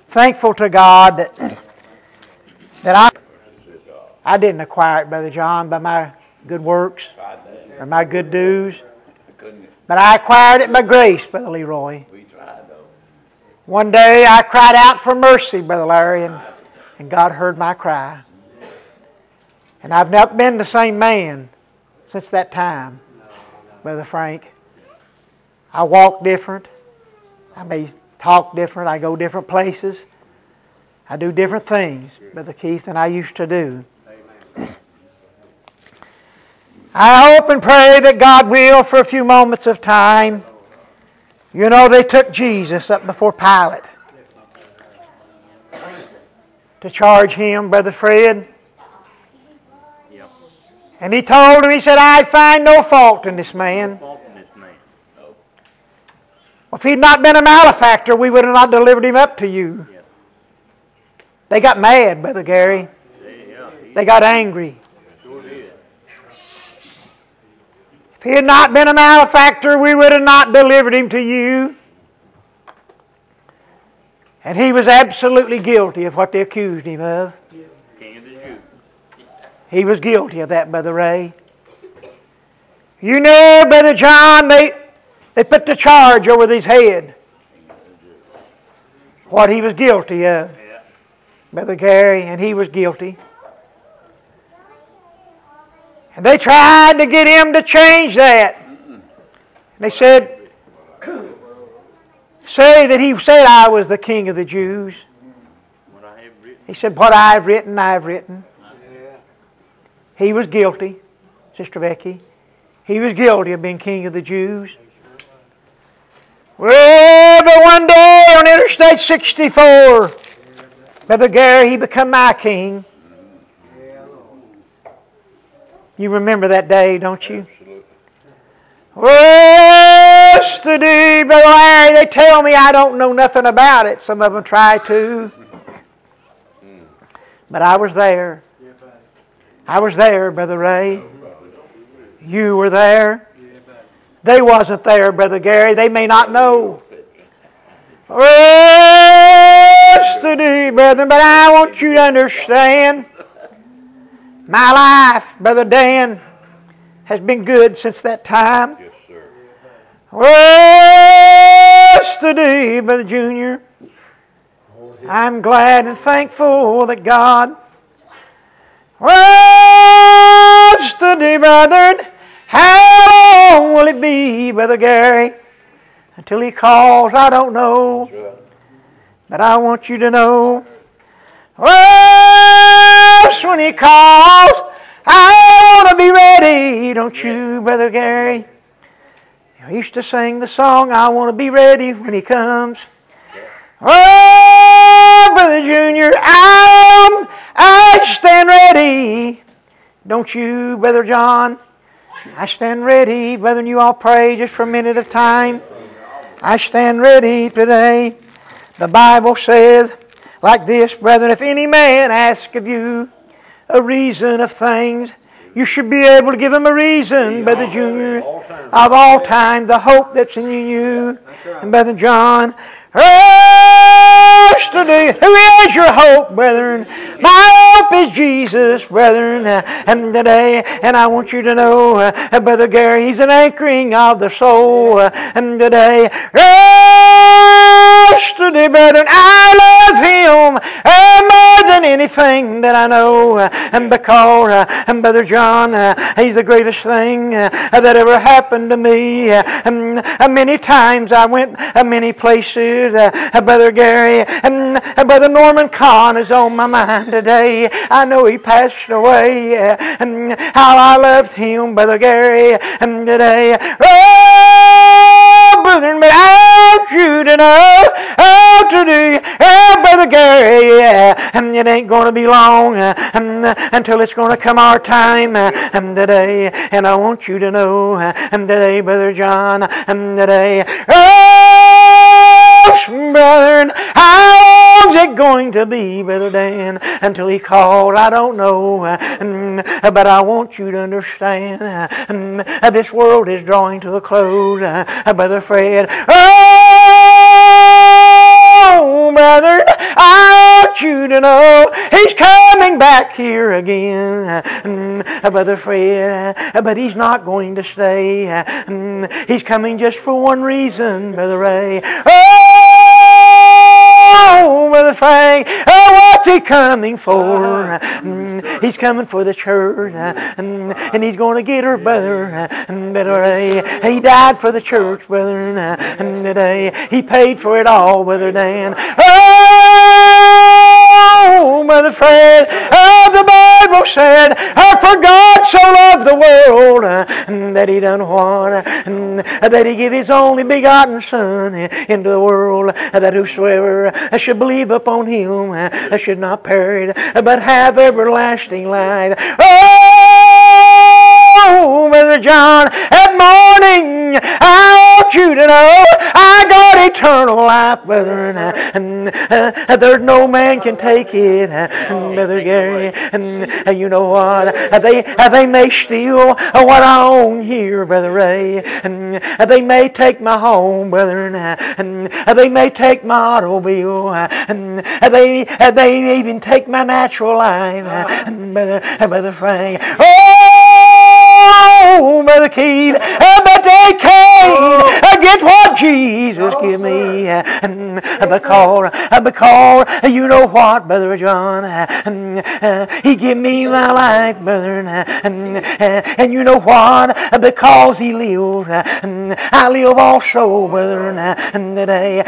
thankful to God that I didn't acquire it, Brother John, by my good works or my good do's. But I acquired it by grace, Brother Leroy. One day I cried out for mercy, Brother Larry, and God heard my cry. And I've not been the same man since that time, Brother Frank. I walk different. I may talk different. I go different places. I do different things, Brother Keith, than I used to do. I hope and pray that God will, for a few moments of time. You know, they took Jesus up before Pilate to charge Him, Brother Fred. And he told him, he said, I find no fault in this man. Well, if he'd not been a malefactor, we would have not delivered him up to you. They got mad, Brother Gary. They got angry. If he had not been a malefactor, we would have not delivered him to you. And he was absolutely guilty of what they accused him of. He was guilty of that, Brother Ray. You know, Brother John, they put the charge over his head. What he was guilty of. Brother Gary, and he was guilty. And they tried to get him to change that. And they said, say that he said I was the King of the Jews. He said, what I've written, I've written. He was guilty, Sister Becky. He was guilty of being King of the Jews. Well, but one day on Interstate 64, Brother Gary, he became my king. You remember that day, don't you? Well, yesterday, Brother Larry, they tell me I don't know nothing about it. Some of them try to. But I was there. I was there, Brother Ray. You were there. They wasn't there, Brother Gary. They may not know. Yesterday, brethren, but I want you to understand, my life, Brother Dan, has been good since that time. Yes, sir. Yesterday, Brother Junior, I'm glad and thankful that God. Yesterday, brethren, how long will it be, Brother Gary, until He calls? I don't know. But I want you to know, when He calls, I want to be ready. Don't you, Brother Gary? I used to sing the song, I want to be ready when He comes. Oh, Brother Junior, I stand ready. Don't you, Brother John? I stand ready. Brethren, you all pray just for a minute of time. I stand ready today. The Bible says like this, brethren, if any man ask of you a reason of things, you should be able to give him a reason, Brother Junior, of all time, the hope that's in you. And Brother John, yesterday, who is your hope, brethren? My hope is Jesus, brethren, and today, and I want you to know, Brother Gary, He's an anchoring of the soul, and today, yesterday, brethren, I love Him more than anything that I know, and because, Brother John, He's the greatest thing that ever happened to me. Many times I went many places, Brother Gary, and Brother Norman Kahn is on my mind today. I know he passed away, and how I loved him, Brother Gary, and today, oh, brethren, but I want you to know, oh, today, oh, Brother Gary, and it ain't going to be long until it's going to come our time, and today, and I want you to know, and today, Brother John, and today, brethren, how long's it going to be, Brother Dan, until He calls? I don't know, but I want you to understand, this world is drawing to a close, Brother Fred. Oh, brother, I want you to know He's coming back here again. Brother Fred, but He's not going to stay. He's coming just for one reason, Brother Ray. Oh, Brother Frank, what's He coming for? He's coming for the church, and He's going to get her, Brother. Brother Ray, He died for the church, brother, and today He paid for it all, Brother Dan. Oh, Brother Fred, the Bible said, for God so loved the world that He done what? That He gave His only begotten Son into the world, that whosoever should believe upon Him should not perish, but have everlasting life. Oh, Brother John, at morning, I want you to know I got eternal life, brother, and there's no man can take it, Brother Gary. And you know what? They may steal what I own here, Brother Ray, and they may take my home, brother, and they may take my automobile, and they even take my natural life, Brother Frank. Oh, Brother Keith, but they can't get what Jesus give me. Because you know what, Brother John, He give me my life, brother, and you know what, because He lived, I live also, brother, and today.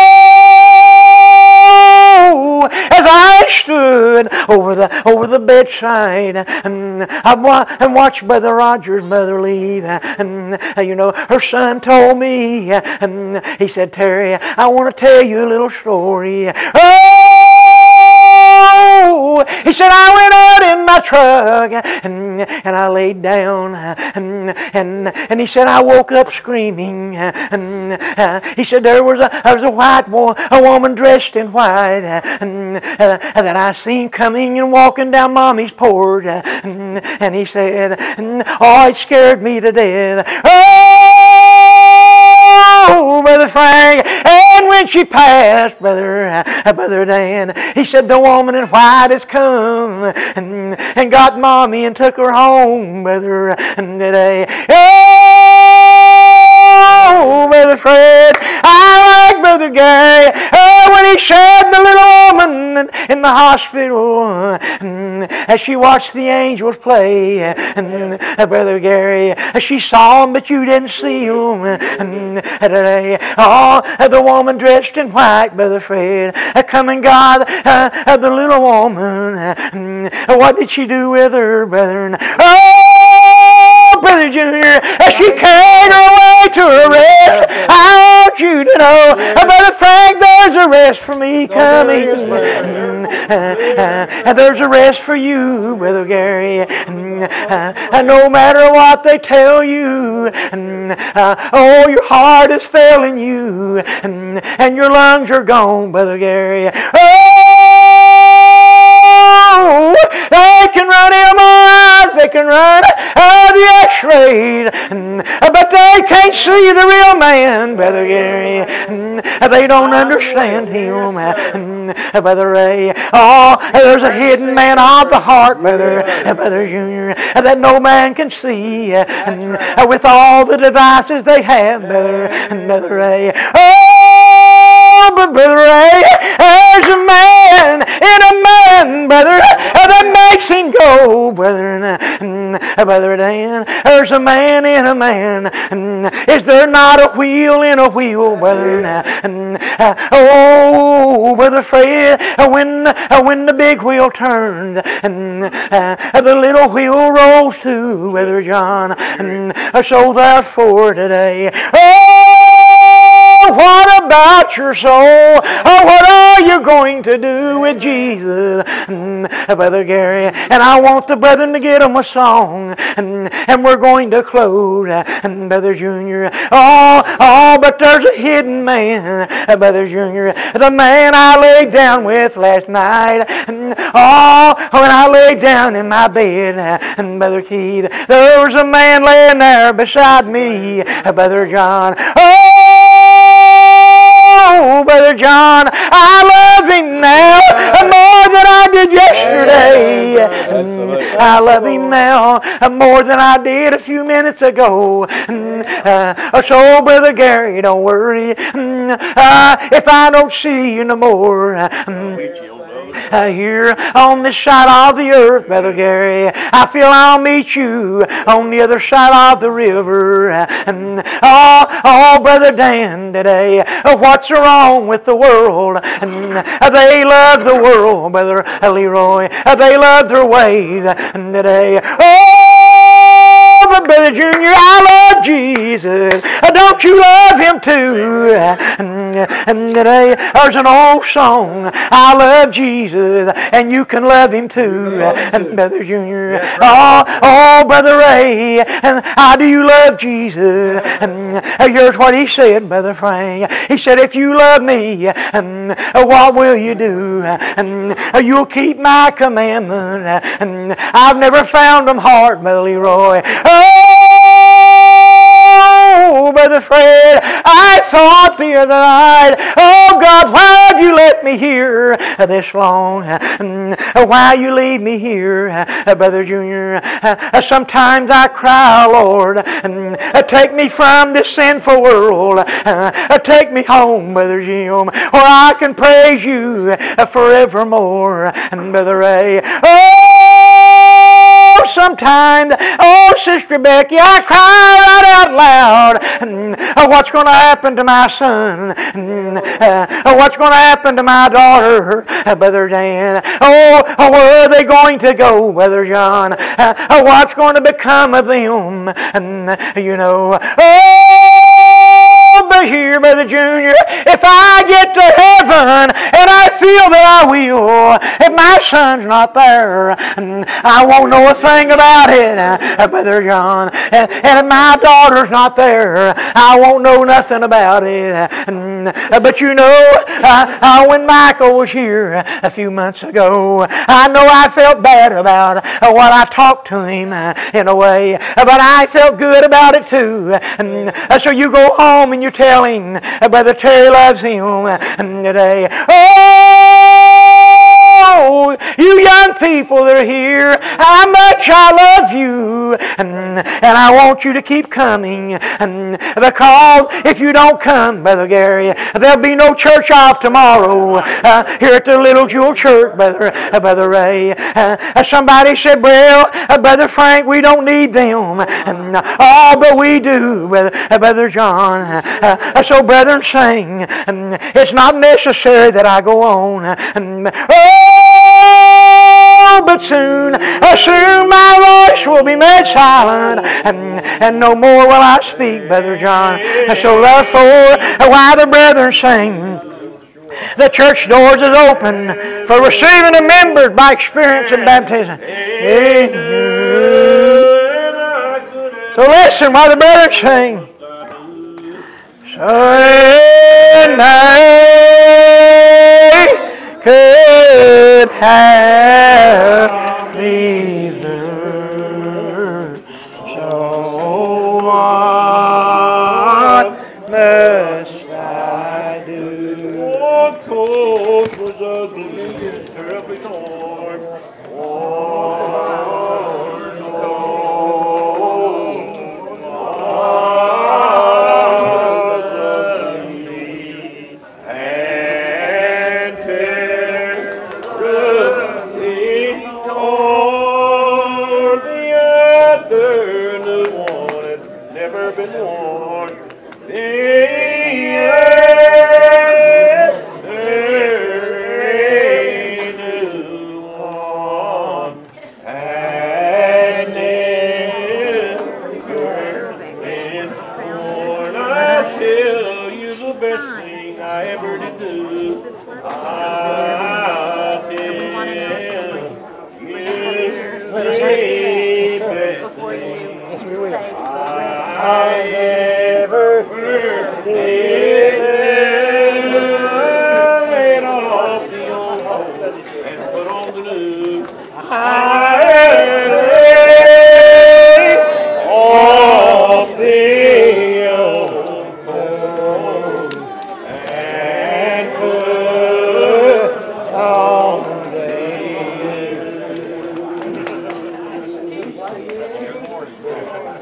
Oh, as I stood over the bedside and watched Brother Roger's mother leave, and you know, her son told me, and he said, Terry, I want to tell you a little story. Oh, he said, I went out in my truck and I laid down, and he said, I woke up screaming, and he said, there was a white woman dressed in white that I seen coming and walking down Mommy's porch, and he said, oh, it scared me to death. Oh, Brother Frank, and when she passed, Brother Dan, he said, the woman in white has come and got Mommy and took her home, brother, and today. Oh, Brother Fred, I like Brother Gary, when he showed the little woman in the hospital, as she watched the angels play, Brother Gary, she saw him, but you didn't see him, today. Oh, the woman dressed in white, Brother Fred, come and got the little woman. What did she do with her, brother? Oh, Brother Junior, she carried her away to her rest. I want you to know, Brother Frank, there's a rest for me coming. There's a rest for you, Brother Gary. No matter what they tell you, oh, your heart is failing you, and your lungs are gone, Brother Gary. Oh, they can run MRIs, they can run the X-rays, but they can't see the real man, Brother Gary. They don't understand him, Brother Ray. Oh, there's a hidden man of the heart, Brother Junior, that no man can see, with all the devices they have, Brother Ray. Oh, but Brother Ray, there's a man in a man, brother, that makes him go, brother. Brother Dan, there's a man in a man. Is there not a wheel in a wheel, brother? Oh, Brother Fred, when the big wheel turns, the little wheel rolls too, Brother John. So therefore today, what about your soul? Oh, what are you going to do with Jesus, Brother Gary? And I want the brethren to get them a song, and we're going to close, Brother Junior. Oh, but there's a hidden man, Brother Junior, the man I laid down with last night. Oh, when I laid down in my bed, Brother Keith, there was a man laying there beside me, Brother John. Oh, Brother John, I love love Him now more than I did yesterday. I love Him now more than I did a few minutes ago. So, Brother Gary, don't worry if I don't see you no more. Here on this side of the earth, Brother Gary, I feel I'll meet you on the other side of the river. Oh, Brother Dan, today, what's wrong with the world? They love the world, Brother Leroy. They love their ways today. Oh, but Brother Junior, I love Jesus. Don't you love Him too? And today there's an old song, I love Jesus, and you can love Him too. And Brother Junior, oh, Brother Ray, and how do you love Jesus? And here's what he said, Brother Frank. He said, if you love me, what will you do? And you'll keep my commandment. And I've never found them hard, Brother Leroy. Oh, Brother Fred, I thought the other night, oh God, why have you let me here this long? Why you leave me here, Brother Junior? Sometimes I cry, Lord, take me from this sinful world. Take me home, Brother Jim, where I can praise you forevermore. And Brother Ray, oh, sometimes, oh, Sister Becky, I cry right out loud. What's going to happen to my son? What's going to happen to my daughter, Brother Dan? Oh, where are they going to go, Brother John? What's going to become of them? You know, oh, but here, Brother Junior, if I get to heaven, and I feel that I will, if my son's not there, I won't know a thing about it, Brother John. And if my daughter's not there, I won't know nothing about it. But you know, when Michael was here a few months ago, I know I felt bad about what I talked to him in a way, but I felt good about it too. So you go home and you tell him, Brother Terry loves him today. Oh, you young people that are here, how much I love you, and I want you to keep coming, because if you don't come, Brother Gary, there'll be no church off tomorrow here at the Little Jewel Church, Brother Ray. Somebody said, well, Brother Frank, we don't need them. Oh, but we do, Brother John. So, brethren, sing. It's not necessary that I go on. Oh, but soon my voice will be made silent, and no more will I speak, Brother John. So therefore, while the brethren sing, the church doors is open for receiving the members by experience and baptism. So listen while the brethren sing. So could have neither. So what must I do? What course was ugly, terribly torn.